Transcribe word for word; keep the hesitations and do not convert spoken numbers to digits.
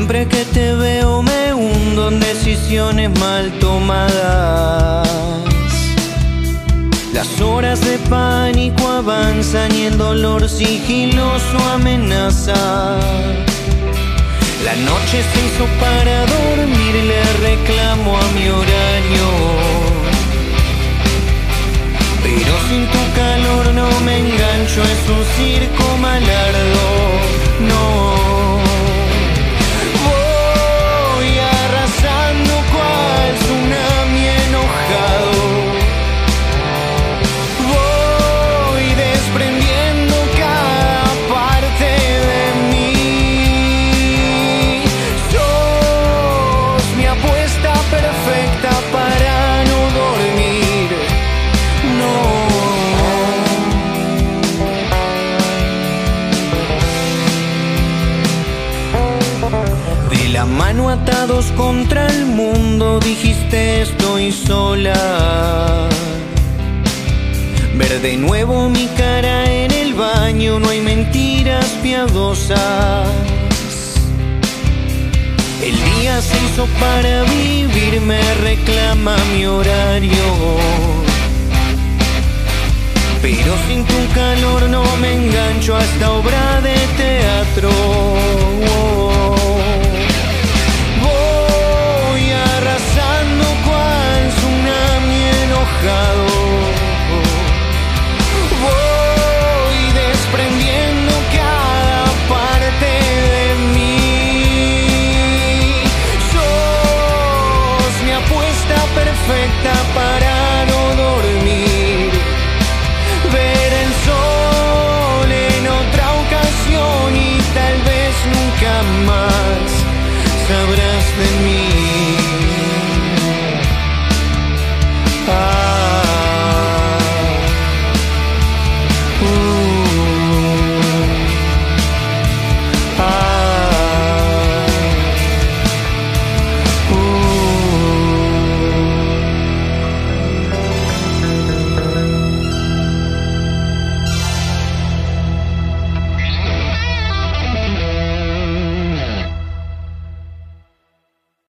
Siempre que te veo me hundo en decisiones mal tomadas. Las horas de pánico avanzan y el dolor sigiloso amenaza. La noche se hizo para dormir, le reclamo a mi horario. Pero sin tu calor no me engancho, es un circo malardo, no. Voy arrasando cual tsunami enojado. Voy desprendiendo cada parte de mí. Sos mi apuesta perfecta para no dormir, no. De la mano atados contra el mundo, dijiste estoy sola. Ver de nuevo mi cara en el baño, no hay mentiras piadosas. El día se hizo para vivir, me reclama mi horario. Pero sin tu calor no me engancho a esta obra de teatro. Oh.